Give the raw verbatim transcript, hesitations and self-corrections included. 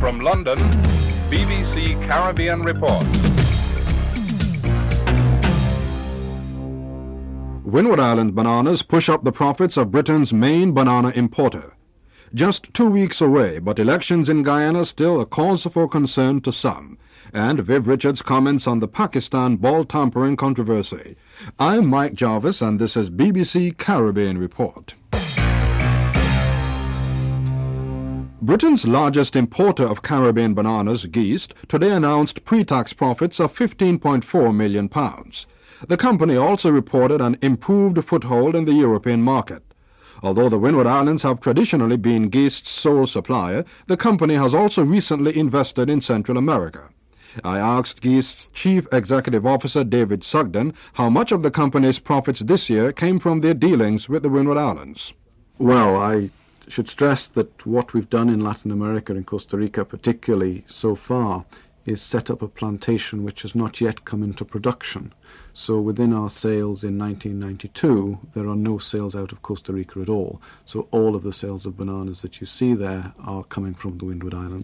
From London, B B C Caribbean Report. Windward Island bananas push up the profits of Britain's main banana importer. Just two weeks away, but elections in Guyana still a cause for concern to some. And Viv Richards comments on the Pakistan ball tampering controversy. I'm Mike Jarvis, and this is B B C Caribbean Report. Britain's largest importer of Caribbean bananas, Geest, today announced pre-tax profits of fifteen point four million pounds. The company also reported an improved foothold in the European market. Although the Windward Islands have traditionally been Geest's sole supplier, the company has also recently invested in Central America. I asked Geest's Chief Executive Officer David Sugden how much of the company's profits this year came from their dealings with the Windward Islands. Well, I should stress that what we've done in Latin America and Costa Rica particularly so far is set up a plantation which has not yet come into production. So within our sales in nineteen ninety-two, there are no sales out of Costa Rica at all. So all of the sales of bananas that you see there are coming from the Windward Islands.